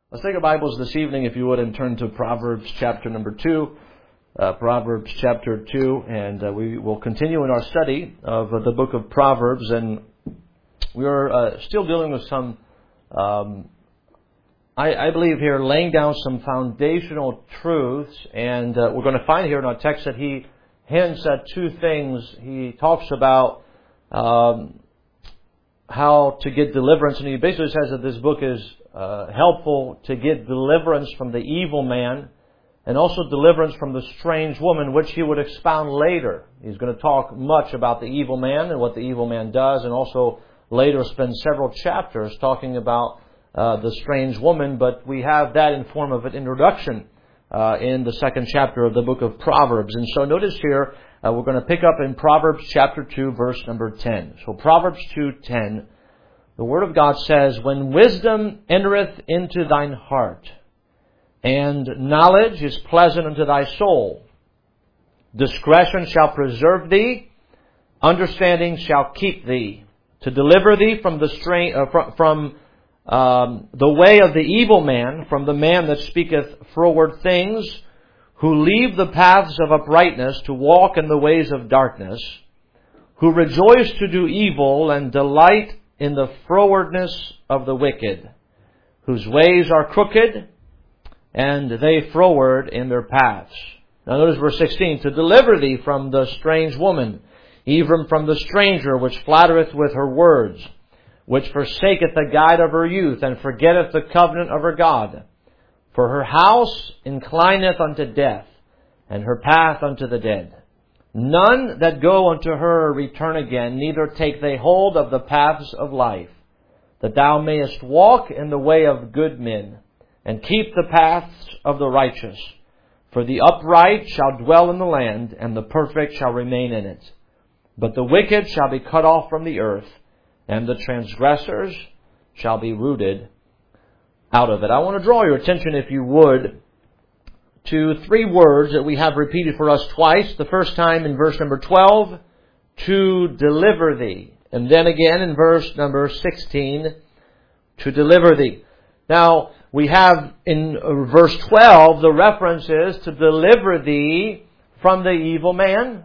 Let's take our Bibles this evening, if you would, and turn to Proverbs chapter number 2. Proverbs chapter 2, and we will continue in our study of the book of Proverbs. And we're still dealing with some, I believe here, laying down some foundational truths. And we're going to find here in our text that he hints at two things. He talks about how to get deliverance, and he basically says that this book is helpful to get deliverance from the evil man and also deliverance from the strange woman, which he would expound later. He's going to talk much about the evil man and what the evil man does, and also later spend several chapters talking about the strange woman. But we have that in form of an introduction in the second chapter of the book of Proverbs. And so notice here, we're going to pick up in Proverbs chapter 2, verse number 10. So Proverbs 2:10, the Word of God says, "When wisdom entereth into thine heart, and knowledge is pleasant unto thy soul, discretion shall preserve thee, understanding shall keep thee, to deliver thee from the way of the evil man, from the man that speaketh froward things, who leave the paths of uprightness to walk in the ways of darkness, who rejoice to do evil and delight in the frowardness of the wicked, whose ways are crooked, and they froward in their paths." Now notice verse 16, "To deliver thee from the strange woman, even from the stranger which flattereth with her words, which forsaketh the guide of her youth, and forgetteth the covenant of her God. For her house inclineth unto death, and her path unto the dead. None that go unto her return again, neither take they hold of the paths of life, that thou mayest walk in the way of good men, and keep the paths of the righteous. For the upright shall dwell in the land, and the perfect shall remain in it. But the wicked shall be cut off from the earth, and the transgressors shall be rooted out of it." I want to draw your attention, if you would, to three words that we have repeated for us twice. The first time in verse number 12, "to deliver thee." And then again in verse number 16, "to deliver thee." Now, we have in verse 12, the reference is to deliver thee from the evil man.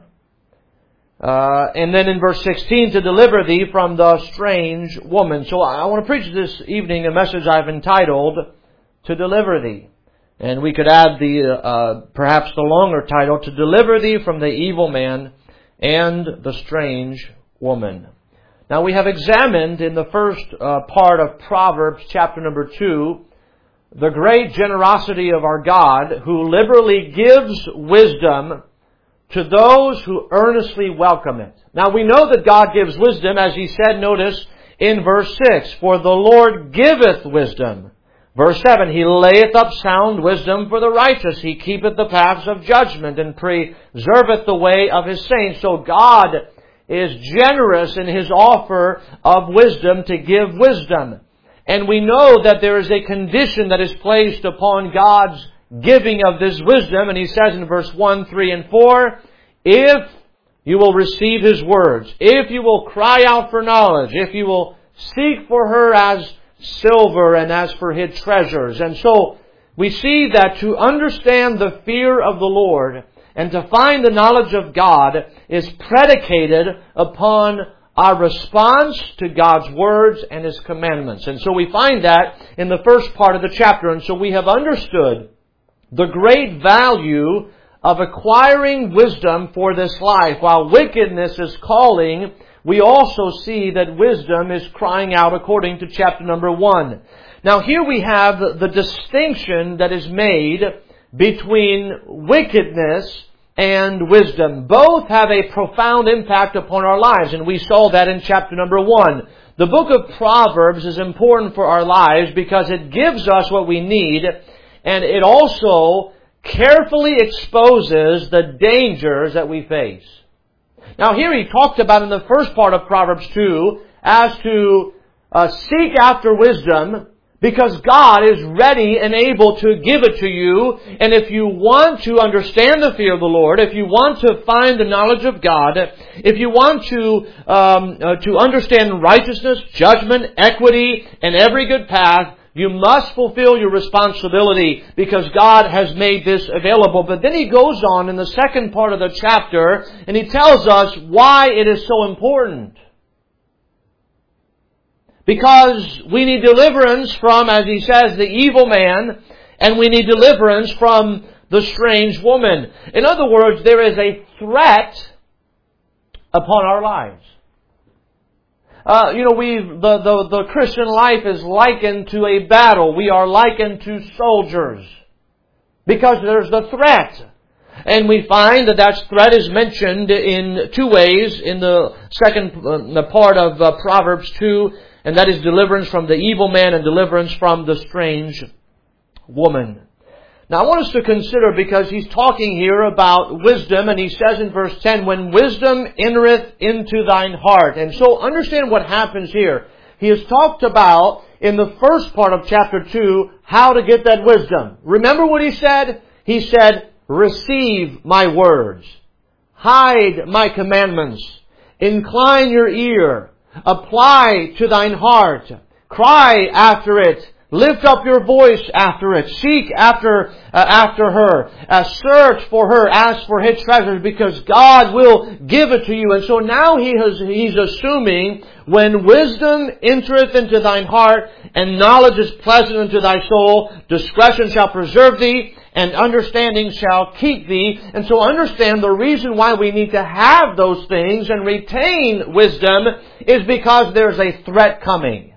And then in verse 16, to deliver thee from the strange woman. So I want to preach this evening a message I've entitled, "To Deliver Thee." And we could add the perhaps the longer title, "To Deliver Thee from the Evil Man and the Strange Woman." Now we have examined in the first part of Proverbs chapter number 2, the great generosity of our God, who liberally gives wisdom to those who earnestly welcome it. Now we know that God gives wisdom, as He said, notice, in verse 6, "For the Lord giveth wisdom." Verse 7, "He layeth up sound wisdom for the righteous. He keepeth the paths of judgment, and preserveth the way of His saints." So God is generous in His offer of wisdom to give wisdom. And we know that there is a condition that is placed upon God's giving of this wisdom. And He says in verse 1, 3, and 4, "If you will receive His words, if you will cry out for knowledge, if you will seek for her as silver and as for hid treasures." And so we see that to understand the fear of the Lord and to find the knowledge of God is predicated upon our response to God's words and His commandments. And so we find that in the first part of the chapter. And so we have understood the great value of acquiring wisdom for this life. While wickedness is calling, we also see that wisdom is crying out according to chapter number 1. Now here we have the distinction that is made between wickedness and wisdom. Both have a profound impact upon our lives, and we saw that in chapter number 1. The book of Proverbs is important for our lives because it gives us what we need, and it also carefully exposes the dangers that we face. Now here he talked about in the first part of Proverbs 2 as to seek after wisdom, because God is ready and able to give it to you. And if you want to understand the fear of the Lord, if you want to find the knowledge of God, if you want to understand righteousness, judgment, equity, and every good path, You must fulfill your responsibility because God has made this available. But then he goes on in the second part of the chapter and he tells us why it is so important. Because we need deliverance from, as he says, the evil man, and we need deliverance from the strange woman. In other words, there is a threat upon our lives. The Christian life is likened to a battle. We are likened to soldiers because there's the threat. And we find that threat is mentioned in two ways in the second part of Proverbs 2, and that is deliverance from the evil man and deliverance from the strange woman. Now I want us to consider, because he's talking here about wisdom, and he says in verse 10, when wisdom entereth into thine heart. And so understand what happens here. He has talked about, in the first part of chapter 2, how to get that wisdom. Remember what he said? He said, receive my words. Hide my commandments. Incline your ear. Apply to thine heart. Cry after it. Lift up your voice after it. Seek after her. Search for her. Ask for his treasures, because God will give it to you. And so now he's assuming, when wisdom entereth into thine heart, and knowledge is pleasant unto thy soul, discretion shall preserve thee, and understanding shall keep thee. And so understand the reason why we need to have those things and retain wisdom is because there's a threat coming.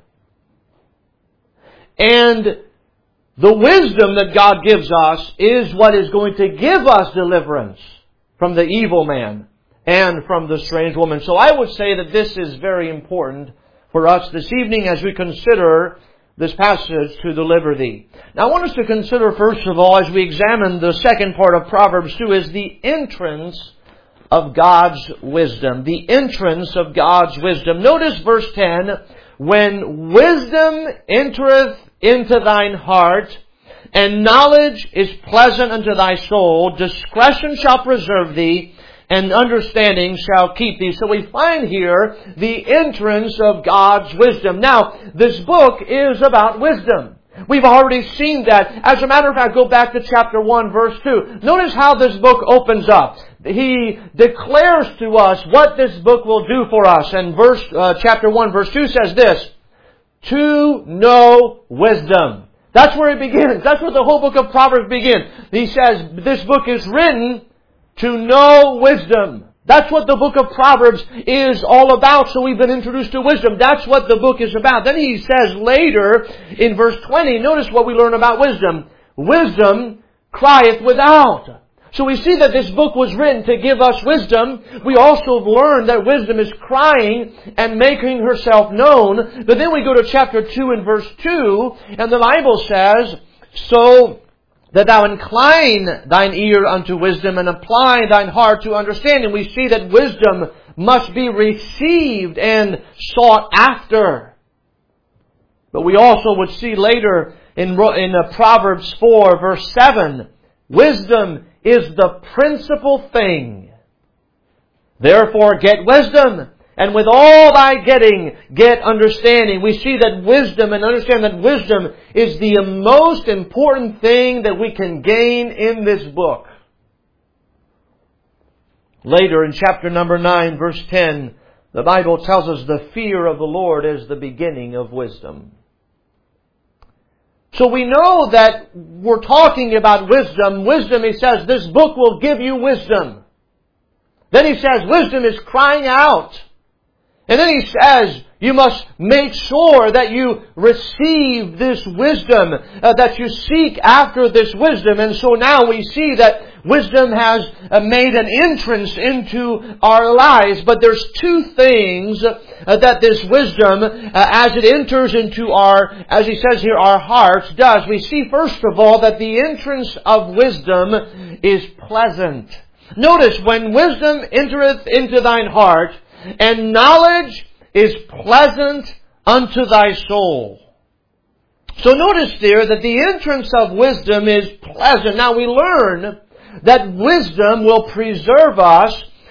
And the wisdom that God gives us is what is going to give us deliverance from the evil man and from the strange woman. So I would say that this is very important for us this evening as we consider this passage, to deliver thee. Now I want us to consider, first of all, as we examine the second part of Proverbs 2, is the entrance of God's wisdom. The entrance of God's wisdom. Notice verse 10, when wisdom entereth into thine heart, and knowledge is pleasant unto thy soul, discretion shall preserve thee, and understanding shall keep thee. So we find here the entrance of God's wisdom. Now, this book is about wisdom. We've already seen that. As a matter of fact, go back to chapter 1, verse 2. Notice how this book opens up. He declares to us what this book will do for us. And chapter 1, verse 2 says this, to know wisdom. That's where it begins. That's where the whole book of Proverbs begins. He says this book is written to know wisdom. That's what the book of Proverbs is all about. So we've been introduced to wisdom. That's what the book is about. Then he says later in verse 20, notice what we learn about wisdom. Wisdom crieth without. So we see that this book was written to give us wisdom. We also learn that wisdom is crying and making herself known. But then we go to chapter 2 and verse 2, and the Bible says, so that thou incline thine ear unto wisdom and apply thine heart to understanding. We see that wisdom must be received and sought after. But we also would see later in Proverbs 4 verse 7, wisdom is the principal thing. Therefore get wisdom, and with all thy getting, get understanding. We see that wisdom, and understand that wisdom is the most important thing that we can gain in this book. Later in chapter number 9, verse 10, the Bible tells us the fear of the Lord is the beginning of wisdom. So we know that we're talking about wisdom. Wisdom, he says, this book will give you wisdom. Then he says, wisdom is crying out. And then he says, you must make sure that you receive this wisdom, that you seek after this wisdom. And so now we see that wisdom has made an entrance into our lives. But there's two things that this wisdom, as it enters into our, as he says here, our hearts does. We see first of all that the entrance of wisdom is pleasant. Notice, when wisdom entereth into thine heart, and knowledge is pleasant unto thy soul. So notice there that the entrance of wisdom is pleasant. Now we learn that wisdom will preserve us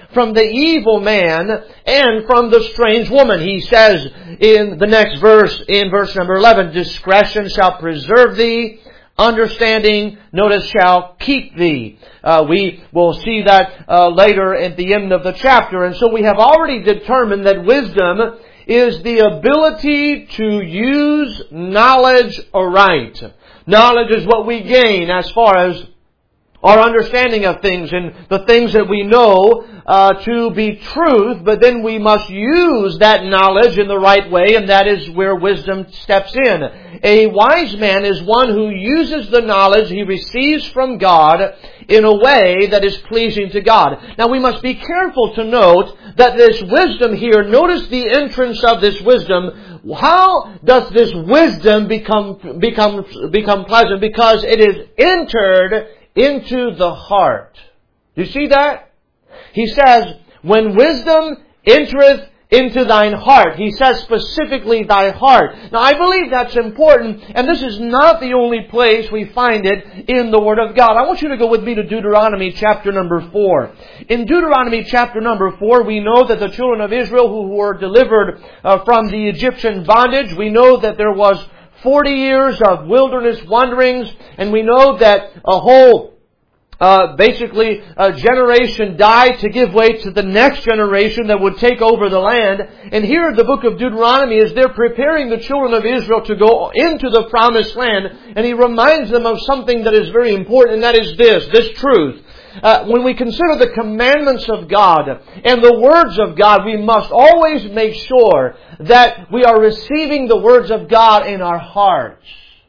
from the evil man and from the strange woman. He says in the next verse, in verse number 11, discretion shall preserve thee, understanding, notice, shall keep thee. We will see that later at the end of the chapter. And so we have already determined that wisdom is the ability to use knowledge aright. Knowledge is what we gain as far as our understanding of things and the things that we know to be truth, but then we must use that knowledge in the right way, and that is where wisdom steps in. A wise man is one who uses the knowledge he receives from God in a way that is pleasing to God. Now we must be careful to note that this wisdom here, notice the entrance of this wisdom. How does this wisdom become pleasant? Because it is entered into the heart. Do you see that? He says, when wisdom entereth into thine heart. He says specifically thy heart. Now I believe that's important, and this is not the only place we find it in the Word of God. I want you to go with me to Deuteronomy chapter number 4. In Deuteronomy chapter number 4, we know that the children of Israel who were delivered from the Egyptian bondage, we know that there was 40 years of wilderness wanderings, and we know that a whole a generation died to give way to the next generation that would take over the land. And here the book of Deuteronomy, as they're preparing the children of Israel to go into the promised land, and he reminds them of something that is very important, and that is this truth. When we consider the commandments of God and the words of God, we must always make sure that we are receiving the words of God in our hearts.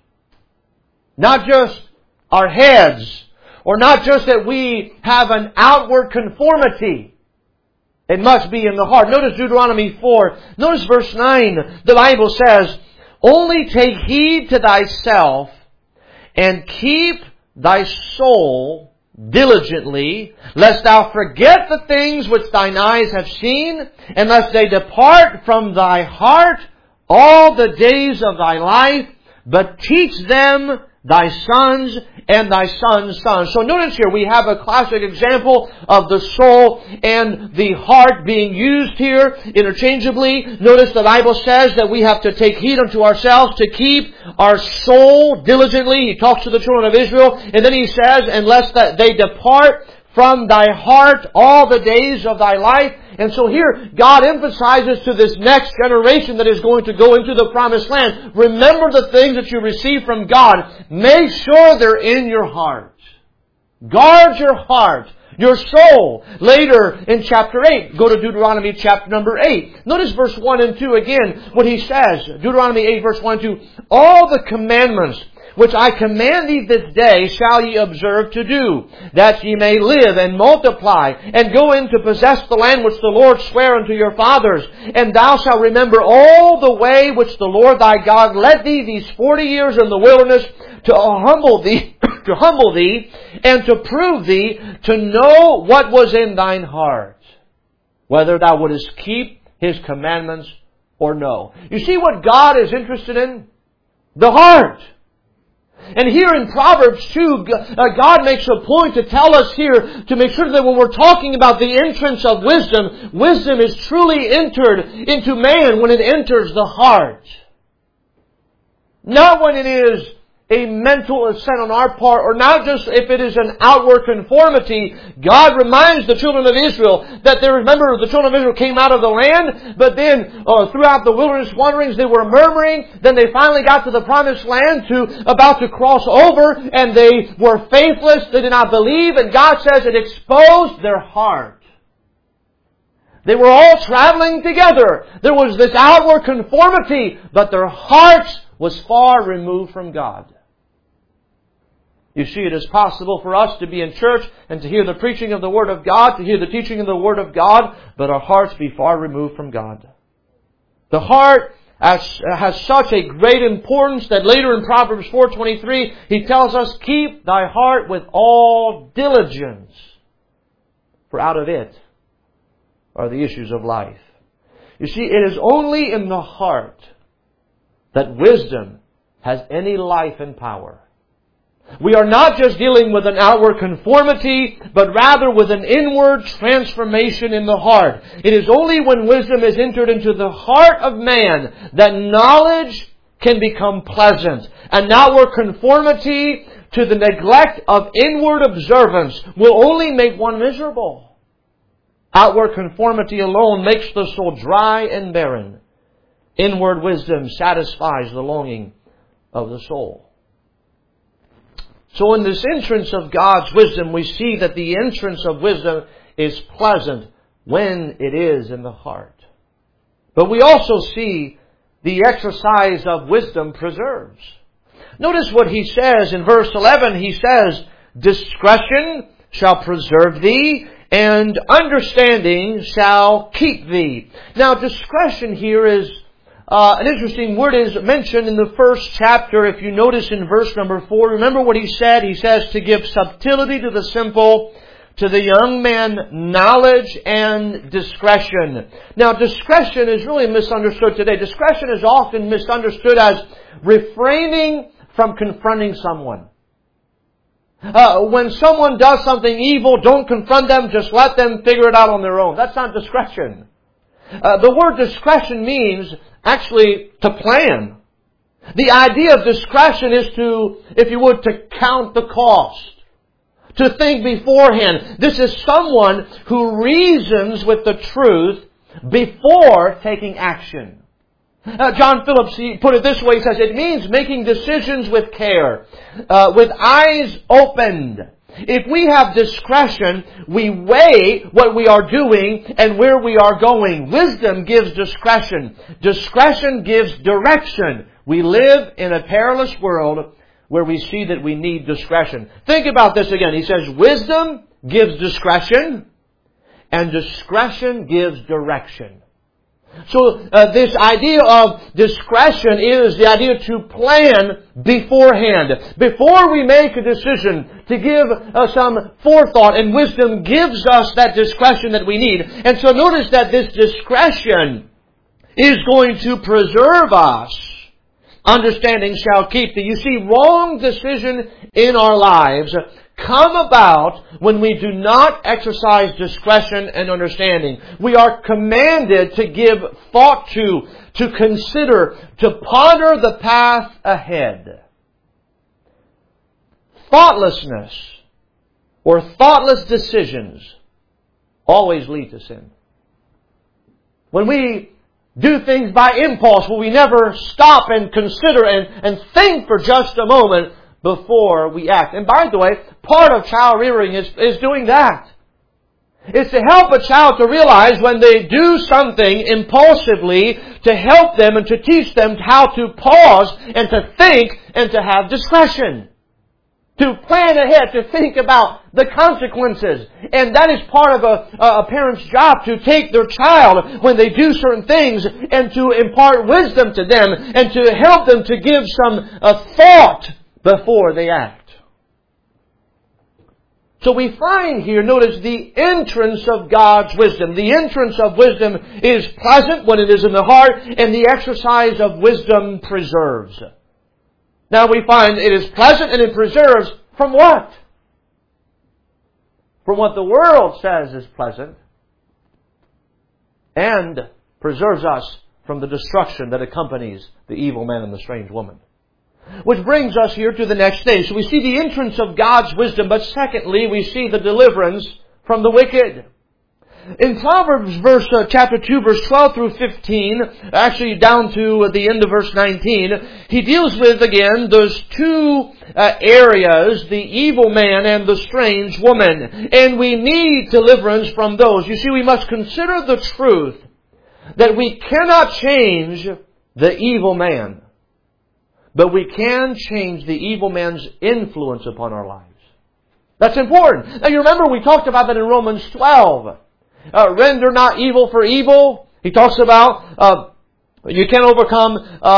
Not just our heads, or not just that we have an outward conformity. It must be in the heart. Notice Deuteronomy 4. Notice verse 9. The Bible says, only take heed to thyself and keep thy soul diligently, lest thou forget the things which thine eyes have seen, and lest they depart from thy heart all the days of thy life, but teach them thy sons and thy sons' sons. So notice here we have a classic example of the soul and the heart being used here interchangeably. Notice the Bible says that we have to take heed unto ourselves to keep our soul diligently. He talks to the children of Israel, and then he says, unless that they depart from thy heart all the days of thy life. And so here, God emphasizes to this next generation that is going to go into the promised land, remember the things that you receive from God. Make sure they're in your heart. Guard your heart, your soul. Later in chapter 8, go to Deuteronomy chapter number 8. Notice verse 1 and 2 again, what he says. Deuteronomy 8 verse 1 and 2. All the commandments which I command thee this day shall ye observe to do, that ye may live and multiply, and go in to possess the land which the Lord sware unto your fathers. And thou shalt remember all the way which the Lord thy God led thee these 40 years in the wilderness, to humble thee, and to prove thee, to know what was in thine heart, whether thou wouldest keep His commandments or no. You see what God is interested in? The heart. And here in Proverbs 2, God makes a point to tell us here, to make sure that when we're talking about the entrance of wisdom, wisdom is truly entered into man when it enters the heart. Not when it is a mental assent on our part, or not just if it is an outward conformity. God reminds the children of Israel that remember, the children of Israel came out of the land, but then throughout the wilderness wanderings they were murmuring. Then they finally got to the promised land, about to cross over, and they were faithless. They did not believe, and God says it exposed their heart. They were all traveling together. There was this outward conformity, but their hearts was far removed from God. You see, it is possible for us to be in church and to hear the preaching of the Word of God, to hear the teaching of the Word of God, but our hearts be far removed from God. The heart has such a great importance that later in Proverbs 4:23, he tells us, keep thy heart with all diligence, for out of it are the issues of life. You see, it is only in the heart that wisdom has any life and power. We are not just dealing with an outward conformity, but rather with an inward transformation in the heart. It is only when wisdom is entered into the heart of man that knowledge can become pleasant. An outward conformity to the neglect of inward observance will only make one miserable. Outward conformity alone makes the soul dry and barren. Inward wisdom satisfies the longing of the soul. So in this entrance of God's wisdom, we see that the entrance of wisdom is pleasant when it is in the heart. But we also see the exercise of wisdom preserves. Notice what he says in verse 11. He says, discretion shall preserve thee, and understanding shall keep thee. Now, discretion here is an interesting word. Is mentioned in the first chapter. If you notice in verse number 4, remember what he said? He says to give subtlety to the simple, to the young man knowledge and discretion. Now, discretion is really misunderstood today. Discretion is often misunderstood as refraining from confronting someone. When someone does something evil, don't confront them, just let them figure it out on their own. That's not discretion. The word discretion means actually to plan. The idea of discretion is to, if you would, to count the cost. To think beforehand. This is someone who reasons with the truth before taking action. John Phillips, he put it this way, he says, it means making decisions with care, with eyes opened. If we have discretion, we weigh what we are doing and where we are going. Wisdom gives discretion. Discretion gives direction. We live in a perilous world where we see that we need discretion. Think about this again. He says, wisdom gives discretion, and discretion gives direction. So this idea of discretion is the idea to plan beforehand. Before we make a decision, to give some forethought, and wisdom gives us that discretion that we need. And so notice that this discretion is going to preserve us. Understanding shall keep thee. You see, wrong decision in our lives come about when we do not exercise discretion and understanding. We are commanded to give thought to consider, to ponder the path ahead. Thoughtlessness or thoughtless decisions always lead to sin. When we do things by impulse, where we never stop and consider and think for just a moment before we act. And by the way, part of child rearing is doing that. It's to help a child to realize when they do something impulsively, to help them and to teach them how to pause and to think and to have discretion. To plan ahead, to think about the consequences. And that is part of a parent's job, to take their child when they do certain things and to impart wisdom to them and to help them to give some thought before they act. So we find here, notice the entrance of God's wisdom. The entrance of wisdom is pleasant when it is in the heart, and the exercise of wisdom preserves. Now we find it is pleasant and it preserves from what? From what the world says is pleasant, and preserves us from the destruction that accompanies the evil man and the strange woman. Which brings us here to the next stage. So we see the entrance of God's wisdom, but secondly, we see the deliverance from the wicked. In Proverbs chapter 2, verse 12 through 15, actually down to the end of verse 19, he deals with, again, those two areas, the evil man and the strange woman. And we need deliverance from those. You see, we must consider the truth that we cannot change the evil man, but we can change the evil man's influence upon our lives. That's important. Now you remember we talked about that in Romans 12. Render not evil for evil. He talks about you can't overcome,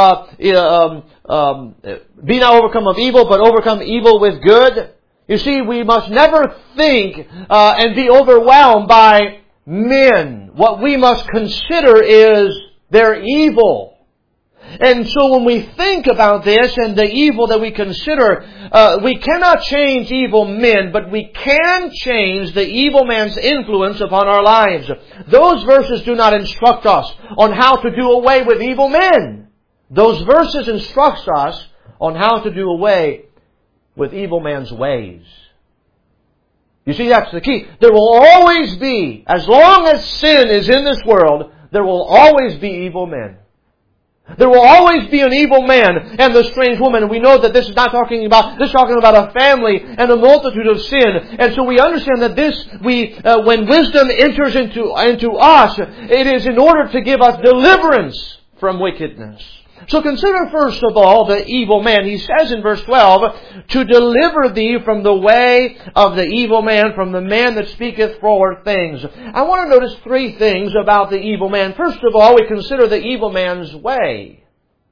be not overcome of evil, but overcome evil with good. You see, we must never think and be overwhelmed by men. What we must consider is their evil. And so when we think about this and the evil that we consider, we cannot change evil men, but we can change the evil man's influence upon our lives. Those verses do not instruct us on how to do away with evil men. Those verses instruct us on how to do away with evil man's ways. You see, that's the key. There will always be, as long as sin is in this world, there will always be evil men. There will always be an evil man and the strange woman. And we know that this is talking about a family and a multitude of sin. And so we understand that when wisdom enters into us, it is in order to give us deliverance from wickedness. So consider first of all the evil man. He says in verse 12, to deliver thee from the way of the evil man, from the man that speaketh froward things. I want to notice three things about the evil man. First of all, we consider the evil man's way.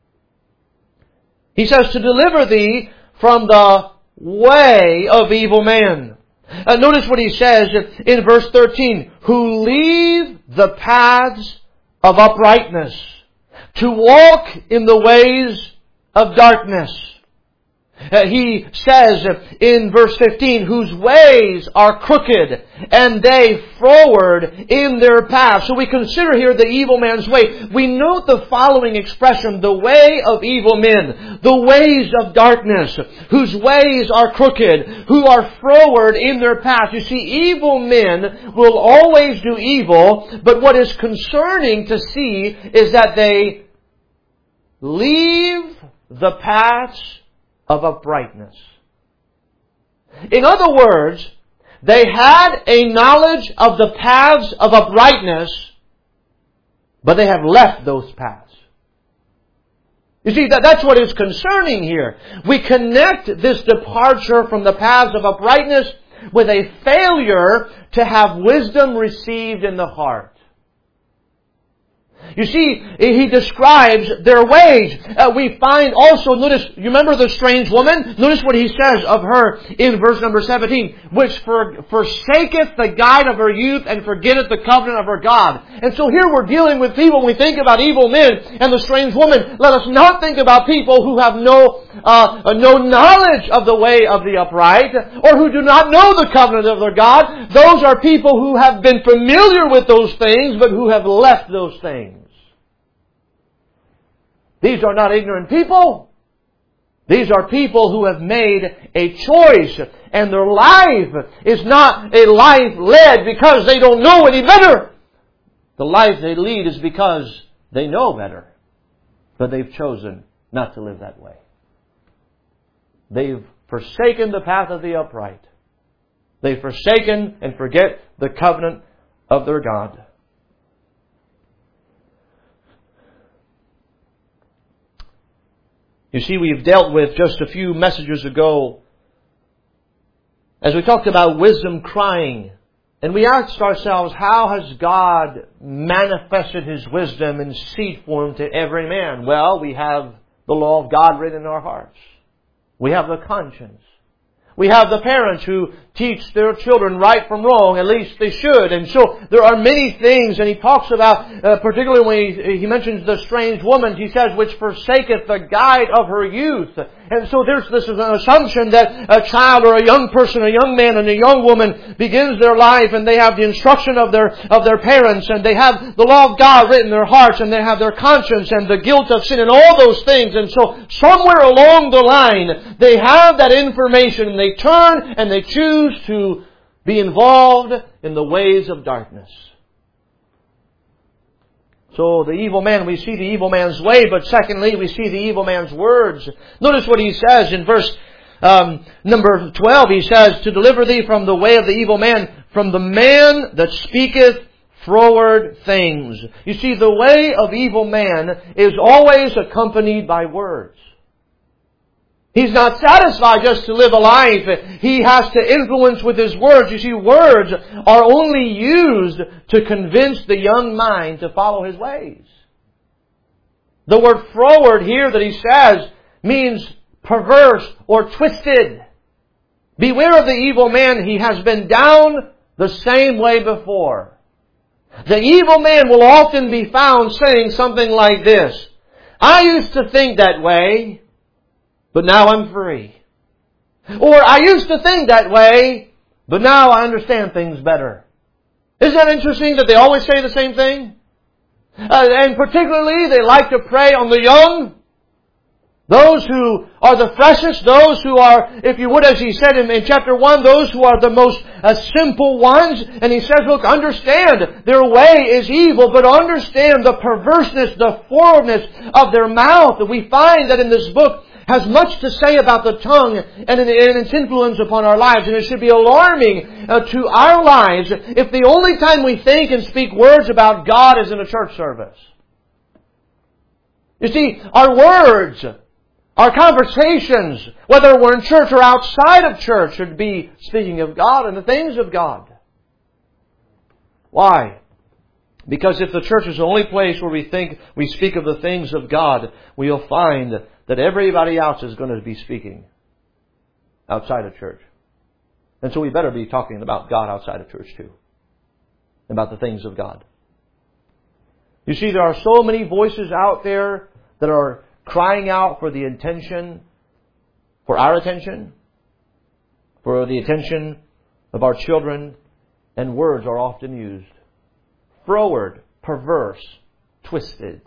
He says to deliver thee from the way of evil man. Notice what he says in verse 13, who leave the paths of uprightness, to walk in the ways of darkness. He says in verse 15, whose ways are crooked, and they froward in their path. So we consider here the evil man's way. We note the following expression, the way of evil men, the ways of darkness, whose ways are crooked, who are froward in their path. You see, evil men will always do evil, but what is concerning to see is that they leave the paths of uprightness. In other words, they had a knowledge of the paths of uprightness, but they have left those paths. You see, that's what is concerning here. We connect this departure from the paths of uprightness with a failure to have wisdom received in the heart. You see, he describes their ways. We find also, notice, you remember the strange woman? Notice what he says of her in verse number 17. Which forsaketh the guide of her youth and forgetteth the covenant of her God. And so here we're dealing with people, when we think about evil men and the strange woman, let us not think about people who have no knowledge of the way of the upright, or who do not know the covenant of their God. Those are people who have been familiar with those things, but who have left those things. These are not ignorant people. These are people who have made a choice, and their life is not a life led because they don't know any better. The life they lead is because they know better, but they've chosen not to live that way. They've forsaken the path of the upright. They've forsaken and forget the covenant of their God. You see, we've dealt with just a few messages ago as we talked about wisdom crying. And we asked ourselves, how has God manifested His wisdom in seed form to every man? Well, we have the law of God written in our hearts. We have the conscience. We have the parents who teach their children right from wrong, at least they should. And so there are many things, and he talks about, particularly when he mentions the strange woman, he says, which forsaketh the guide of her youth. And so this is an assumption that a child or a young person, a young man and a young woman begins their life and they have the instruction of their parents, and they have the law of God written in their hearts, and they have their conscience and the guilt of sin and all those things. And so somewhere along the line they have that information, and they turn and they choose to be involved in the ways of darkness. So the evil man, we see the evil man's way, but secondly, we see the evil man's words. Notice what he says in verse number 12. He says, to deliver thee from the way of the evil man, from the man that speaketh froward things. You see, the way of evil man is always accompanied by words. He's not satisfied just to live a life. He has to influence with his words. You see, words are only used to convince the young mind to follow his ways. The word froward here that he says means perverse or twisted. Beware of the evil man. He has been down the same way before. The evil man will often be found saying something like this: I used to think that way, but now I'm free. Or I used to think that way, but now I understand things better. Isn't that interesting that they always say the same thing? And particularly they like to prey on the young. Those who are the freshest, those who are, if you would, as he said in chapter 1, those who are the most simple ones. And he says, look, understand their way is evil, but understand the perverseness, the forwardness of their mouth. We find that in this book has much to say about the tongue and its influence upon our lives. And it should be alarming to our lives if the only time we think and speak words about God is in a church service. You see, our words, our conversations, whether we're in church or outside of church, should be speaking of God and the things of God. Why? Because if the church is the only place where we speak of the things of God, we'll find that everybody else is going to be speaking outside of church. And so we better be talking about God outside of church too. About the things of God. You see, there are so many voices out there that are crying out for the attention, for our attention, for the attention of our children, and words are often used. Froward, perverse, twisted.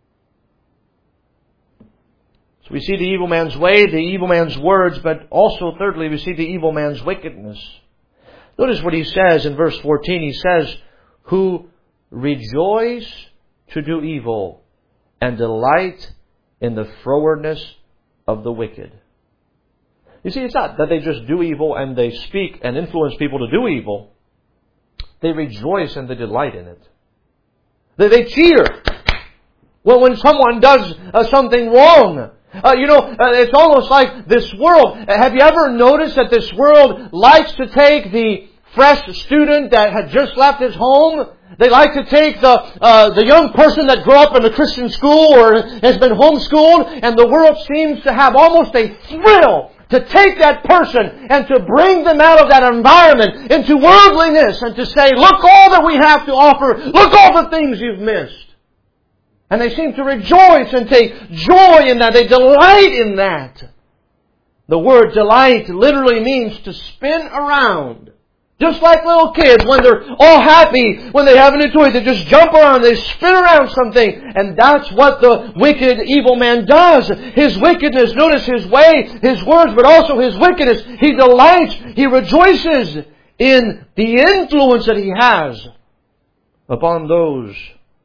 So we see the evil man's way, the evil man's words, but also thirdly we see the evil man's wickedness. Notice what he says in verse 14. He says, who rejoice to do evil and delight in the frowardness of the wicked. You see, it's not that they just do evil and they speak and influence people to do evil. They rejoice and they delight in it. They cheer when someone does something wrong. It's almost like this world. Have you ever noticed that this world likes to take the fresh student that had just left his home? They like to take the young person that grew up in a Christian school or has been homeschooled, and the world seems to have almost a thrill to take that person and to bring them out of that environment into worldliness and to say, look all that we have to offer, look all the things you've missed. And they seem to rejoice and take joy in that. They delight in that. The word delight literally means to spin around. Just like little kids, when they're all happy, when they have a new toy, they just jump around, they spin around something. And that's what the wicked, evil man does. His wickedness, notice his way, his words, but also his wickedness. He delights, he rejoices in the influence that he has upon those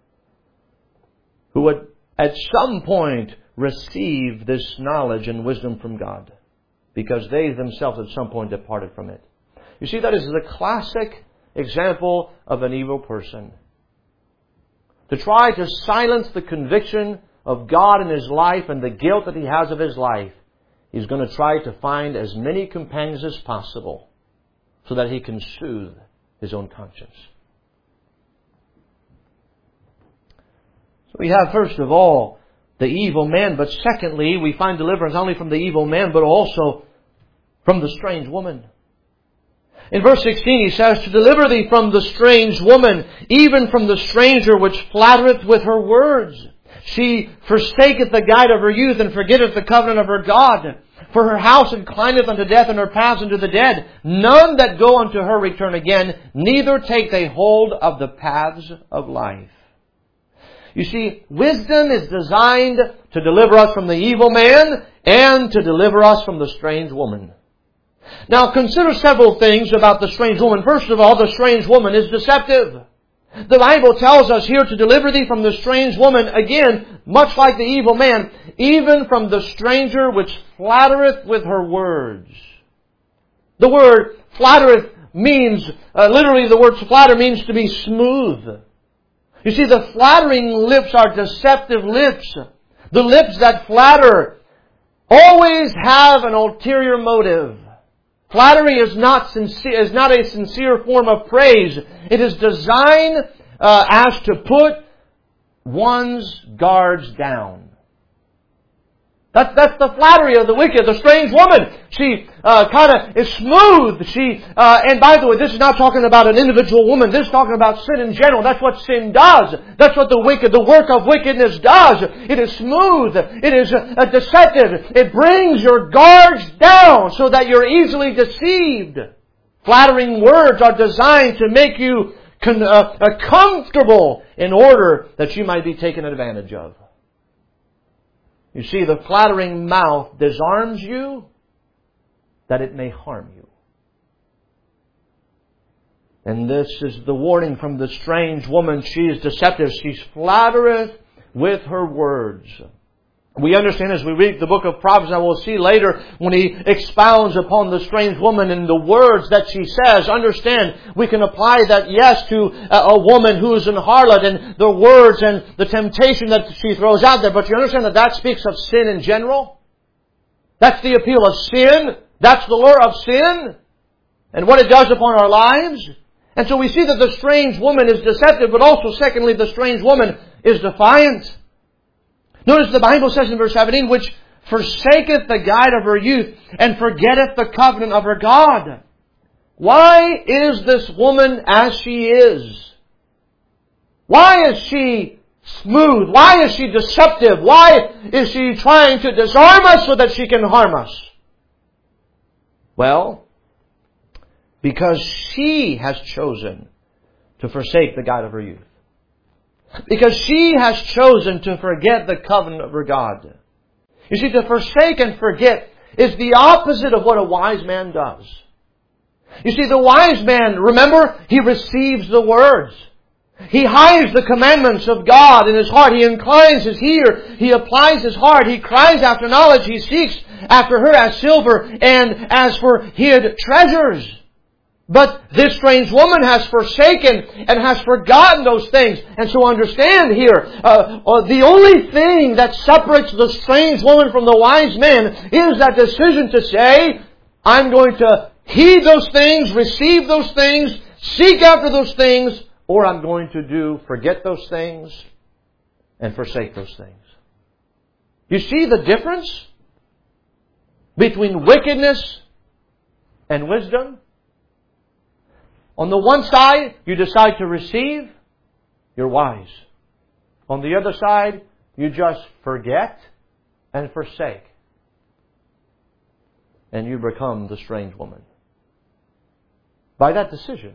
who would at some point receive this knowledge and wisdom from God, because they themselves at some point departed from it. You see, that is the classic example of an evil person. To try to silence the conviction of God in his life and the guilt that he has of his life, he's going to try to find as many companions as possible so that he can soothe his own conscience. So we have, first of all, the evil man, but secondly, we find deliverance not only from the evil man, but also from the strange woman. In verse 16 he says, to deliver thee from the strange woman, even from the stranger which flattereth with her words. She forsaketh the guide of her youth, and forgetteth the covenant of her God. For her house inclineth unto death, and her paths unto the dead. None that go unto her return again, neither take they hold of the paths of life. You see, wisdom is designed to deliver us from the evil man and to deliver us from the strange woman. Now consider several things about the strange woman. First of all, the strange woman is deceptive. The Bible tells us here to deliver thee from the strange woman, again, much like the evil man, even from the stranger which flattereth with her words. The word flattereth means, literally the word flatter means to be smooth. You see, the flattering lips are deceptive lips. The lips that flatter always have an ulterior motive. Flattery is not a sincere form of praise. It is designed as to put one's guards down. That's the flattery of the wicked, the strange woman. She kind of is smooth. And by the way, this is not talking about an individual woman. This is talking about sin in general. That's what sin does. That's what the work of wickedness does. It is smooth. It is deceptive. It brings your guards down so that you're easily deceived. Flattering words are designed to make you comfortable in order that you might be taken advantage of. You see, the flattering mouth disarms you that it may harm you. And this is the warning from the strange woman. She is deceptive. She flattereth with her words. We understand as we read the book of Proverbs, and we'll see later when he expounds upon the strange woman and the words that she says. Understand, we can apply that, yes, to a woman who is an harlot and the words and the temptation that she throws out there. But you understand that that speaks of sin in general? That's the appeal of sin. That's the lure of sin and what it does upon our lives. And so we see that the strange woman is deceptive, but also, secondly, the strange woman is defiant. Notice the Bible says in verse 17, which forsaketh the guide of her youth, and forgetteth the covenant of her God. Why is this woman as she is? Why is she smooth? Why is she deceptive? Why is she trying to disarm us so that she can harm us? Well, because she has chosen to forsake the guide of her youth. Because she has chosen to forget the covenant of her God. You see, to forsake and forget is the opposite of what a wise man does. You see, the wise man, remember, he receives the words. He hides the commandments of God in his heart. He inclines his ear. He applies his heart. He cries after knowledge. He seeks after her as silver and as for hid treasures. But this strange woman has forsaken and has forgotten those things. And so understand here, the only thing that separates the strange woman from the wise man is that decision to say, I'm going to heed those things, receive those things, seek after those things, or I'm going to forget those things and forsake those things. You see the difference between wickedness and wisdom? On the one side, you decide to receive, you're wise. On the other side, you just forget and forsake. And you become the strange woman. By that decision.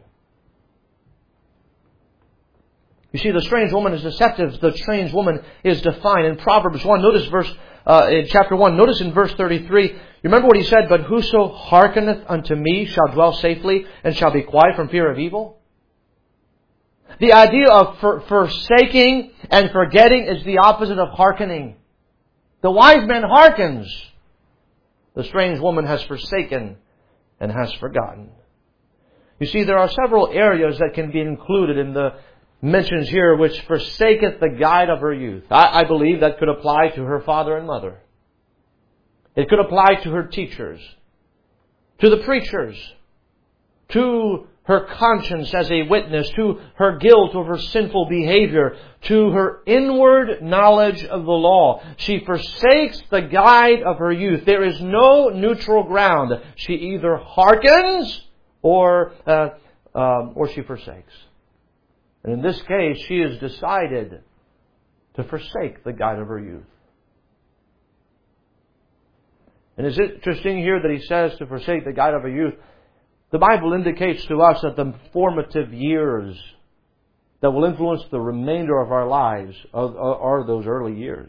You see, the strange woman is deceptive. The strange woman is defiant. In Proverbs 1, notice in chapter 1, notice in verse 33, you remember what he said, but whoso hearkeneth unto me shall dwell safely and shall be quiet from fear of evil. The idea of forsaking and forgetting is the opposite of hearkening. The wise man hearkens. The strange woman has forsaken and has forgotten. You see, there are several areas that can be included in the mentions here, which forsaketh the guide of her youth. I believe that could apply to her father and mother. It could apply to her teachers, to the preachers, to her conscience as a witness, to her guilt over sinful behavior, to her inward knowledge of the law. She forsakes the guide of her youth. There is no neutral ground. She either hearkens or she forsakes. And in this case, she has decided to forsake the guide of her youth. And it's interesting here that he says to forsake the guide of her youth. The Bible indicates to us that the formative years that will influence the remainder of our lives are those early years.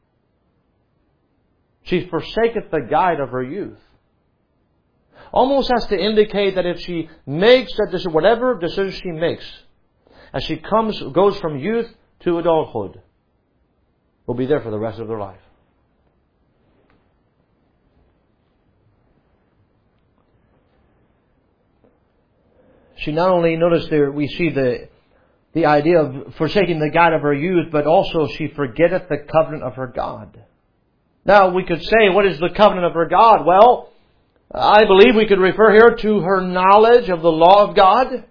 She forsaketh the guide of her youth. Almost has to indicate that if she makes that decision, whatever decision she makes, as she goes from youth to adulthood, will be there for the rest of their life. She not only, notice there, we see the idea of forsaking the guide of her youth, but also she forgetteth the covenant of her God. Now, we could say, what is the covenant of her God? Well, I believe we could refer here to her knowledge of the law of God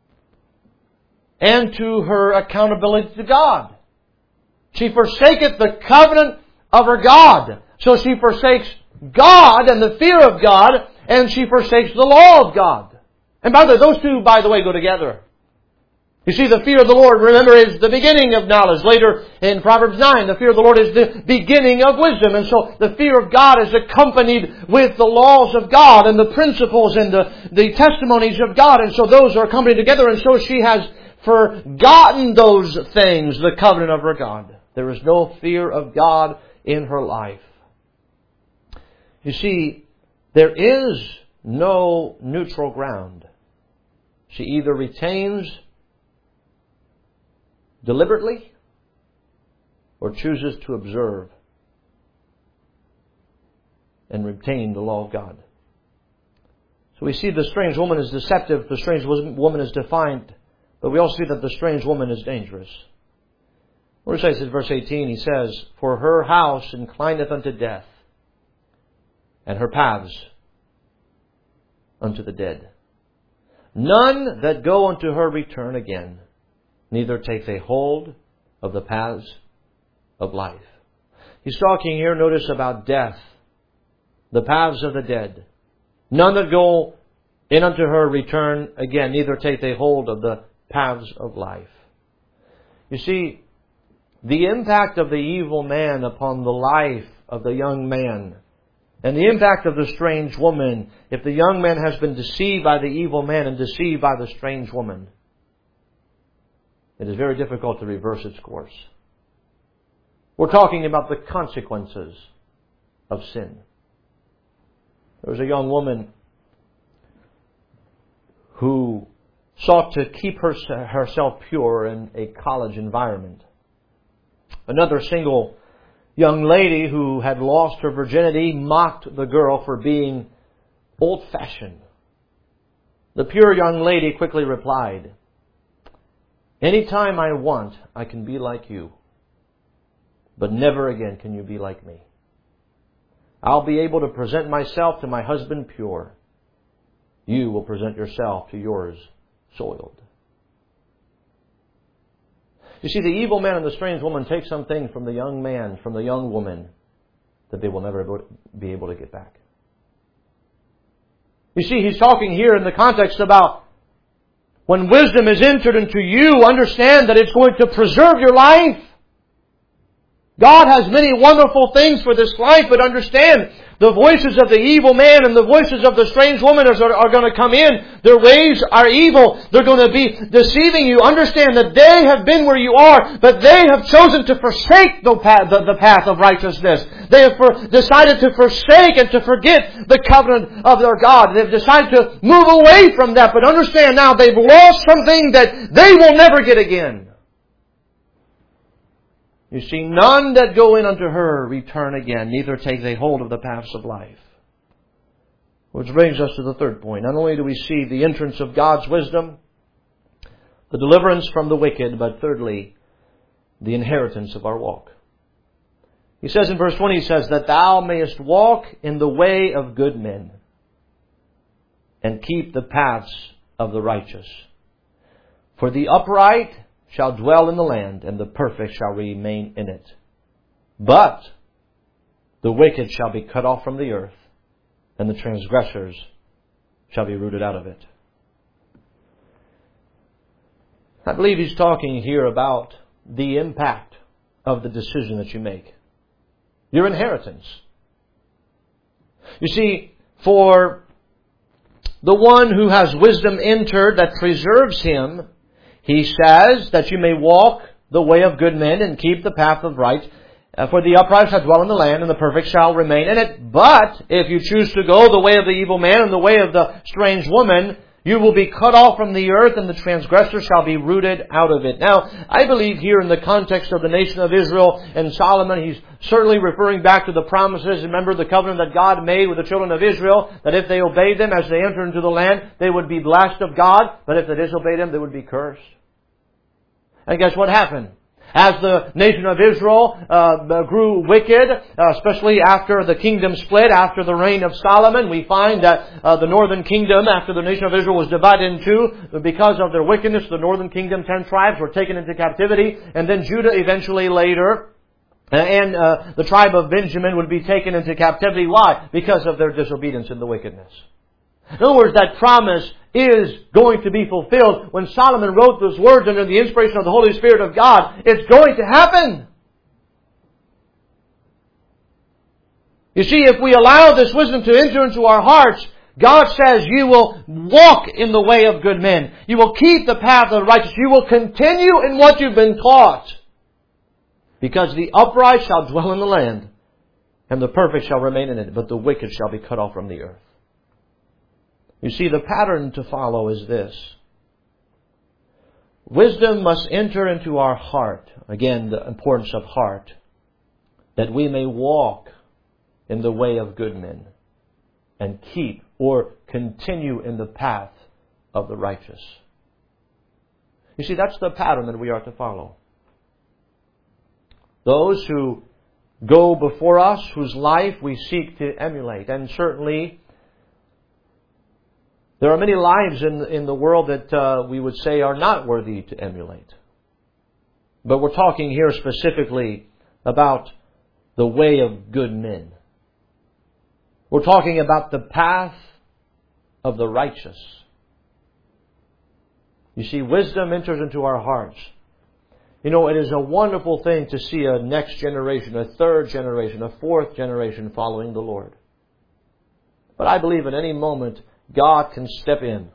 and to her accountability to God. She forsaketh the covenant of her God. So she forsakes God and the fear of God, and she forsakes the law of God. And by the way, those two, by the way, go together. You see, the fear of the Lord, remember, is the beginning of knowledge. Later in Proverbs 9, the fear of the Lord is the beginning of wisdom. And so the fear of God is accompanied with the laws of God and the principles and the testimonies of God. And so those are accompanied together. And so she has forgotten those things, the covenant of her God. There is no fear of God in her life. You see, there is no neutral ground. She either retains deliberately or chooses to observe and retain the law of God. So we see the strange woman is deceptive, the strange woman is defiant, but we also see that the strange woman is dangerous. What does it say in verse 18? He says, "For her house inclineth unto death, and her paths unto the dead. None that go unto her return again, neither take they hold of the paths of life." He's talking here, notice, about death, the paths of the dead. None that go in unto her return again, neither take they hold of the paths of life. You see, the impact of the evil man upon the life of the young man, and the impact of the strange woman, if the young man has been deceived by the evil man and deceived by the strange woman, it is very difficult to reverse its course. We're talking about the consequences of sin. There was a young woman who sought to keep herself pure in a college environment. Another single young lady who had lost her virginity mocked the girl for being old-fashioned. The pure young lady quickly replied, "Anytime I want, I can be like you. But never again can you be like me. I'll be able to present myself to my husband pure. You will present yourself to yours soiled." You see, the evil man and the strange woman take something from the young man, from the young woman, that they will never be able to get back. You see, he's talking here in the context about when wisdom is entered into you, understand that it's going to preserve your life. God has many wonderful things for this life, but understand the voices of the evil man and the voices of the strange woman are going to come in. Their ways are evil. They're going to be deceiving you. Understand that they have been where you are, but they have chosen to forsake the path of righteousness. They have decided to forsake and to forget the covenant of their God. They've decided to move away from that, but understand now they've lost something that they will never get again. You see, none that go in unto her return again, neither take they hold of the paths of life. Which brings us to the third point. Not only do we see the entrance of God's wisdom, the deliverance from the wicked, but thirdly, the inheritance of our walk. He says in verse 20, he says, "That thou mayest walk in the way of good men, and keep the paths of the righteous. For the upright shall dwell in the land, and the perfect shall remain in it. But the wicked shall be cut off from the earth, and the transgressors shall be rooted out of it." I believe he's talking here about the impact of the decision that you make. Your inheritance. You see, for the one who has wisdom entered that preserves him, he says that you may walk the way of good men and keep the path of right. For the upright shall dwell in the land, and the perfect shall remain in it. But if you choose to go the way of the evil man and the way of the strange woman, you will be cut off from the earth, and the transgressor shall be rooted out of it. Now, I believe here in the context of the nation of Israel and Solomon, he's certainly referring back to the promises. Remember the covenant that God made with the children of Israel, that if they obeyed them as they entered into the land, they would be blessed of God, but if they disobeyed them, they would be cursed. And guess what happened? As the nation of Israel grew wicked, especially after the kingdom split, after the reign of Solomon, we find that the northern kingdom, after the nation of Israel was divided in two, because of their wickedness, the northern kingdom, 10 tribes, were taken into captivity. And then Judah eventually later And the tribe of Benjamin would be taken into captivity. Why? Because of their disobedience and the wickedness. In other words, that promise is going to be fulfilled. When Solomon wrote those words under the inspiration of the Holy Spirit of God, it's going to happen. You see, if we allow this wisdom to enter into our hearts, God says you will walk in the way of good men. You will keep the path of the righteous. You will continue in what you've been taught. Because the upright shall dwell in the land, and the perfect shall remain in it, but the wicked shall be cut off from the earth. You see, the pattern to follow is this. Wisdom must enter into our heart. Again, the importance of heart. That we may walk in the way of good men and keep or continue in the path of the righteous. You see, that's the pattern that we are to follow. Those who go before us, whose life we seek to emulate. And certainly, there are many lives in the world that we would say are not worthy to emulate. But we're talking here specifically about the way of good men. We're talking about the path of the righteous. You see, wisdom enters into our hearts. You know, it is a wonderful thing to see a next generation, a third generation, a fourth generation following the Lord. But I believe at any moment God can step in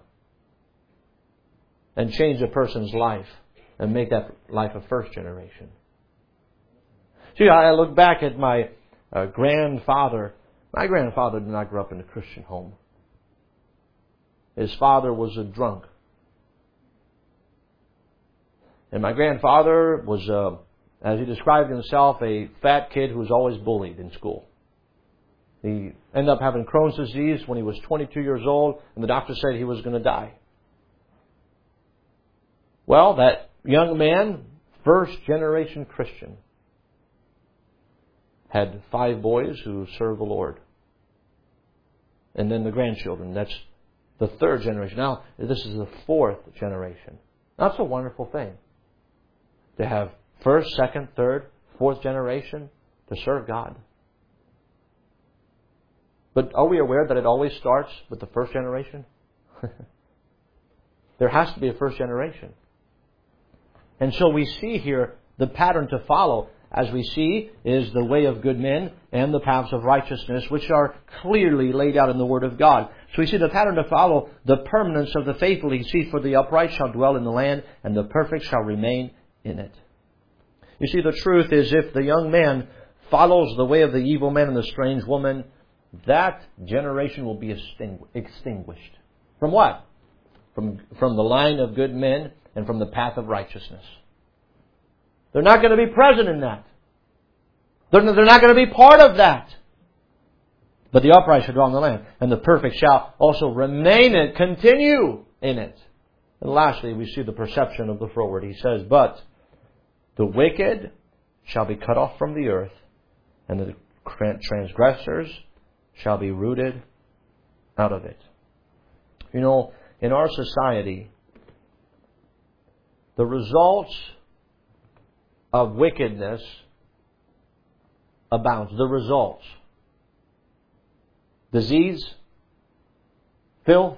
and change a person's life and make that life a first generation. See, I look back at my grandfather. My grandfather did not grow up in a Christian home. His father was a drunk. And my grandfather was, as he described himself, a fat kid who was always bullied in school. He ended up having Crohn's disease when he was 22 years old, and the doctor said he was going to die. Well, that young man, first generation Christian, had 5 boys who served the Lord. And then the grandchildren. That's the third generation. Now, this is the fourth generation. That's a wonderful thing. To have first, second, third, fourth generation to serve God. But are we aware that it always starts with the first generation? There has to be a first generation. And so we see here the pattern to follow, as we see, is the way of good men and the paths of righteousness, which are clearly laid out in the Word of God. So we see the pattern to follow, the permanence of the faithful. You see, for the upright shall dwell in the land, and the perfect shall remain in it. You see, the truth is, if the young man follows the way of the evil man and the strange woman, that generation will be extinguished. From what? From the line of good men and from the path of righteousness. They're not going to be present in that. They're not going to be part of that. But the upright shall dwell in the land, and the perfect shall also remain in it, continue in it. And lastly, we see the perception of the forward. He says, but the wicked shall be cut off from the earth, and the transgressors shall be rooted out of it. You know, in our society, the results of wickedness abounds. The results. Disease, filth,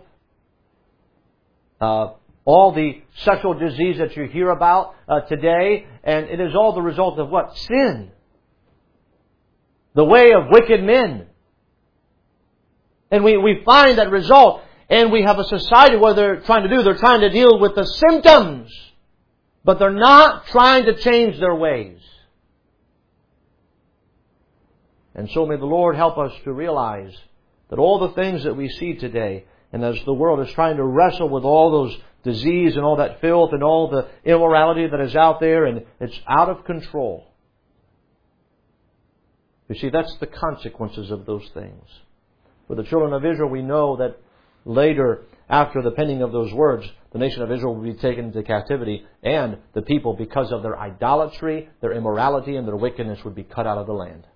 all the sexual disease that you hear about today, and it is all the result of what? Sin. The way of wicked men. And we find that result, and we have a society where they're trying to deal with the symptoms, but they're not trying to change their ways. And so may the Lord help us to realize that all the things that we see today, and as the world is trying to wrestle with all those disease and all that filth and all the immorality that is out there, and it's out of control. You see, that's the consequences of those things. For the children of Israel, we know that later, after the penning of those words, the nation of Israel will be taken into captivity, and the people, because of their idolatry, their immorality, and their wickedness, would be cut out of the land.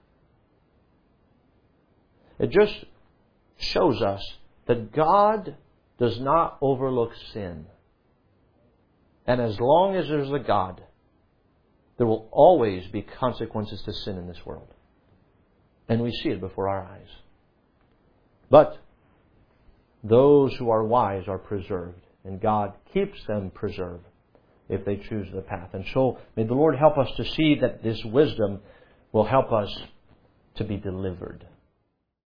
It just shows us that God does not overlook sin. And as long as there's a God, There will always be consequences to sin in this world. And we see it before our eyes. But those who are wise are preserved, and God keeps them preserved if they choose the path. And so may the Lord help us to see that this wisdom will help us to be delivered.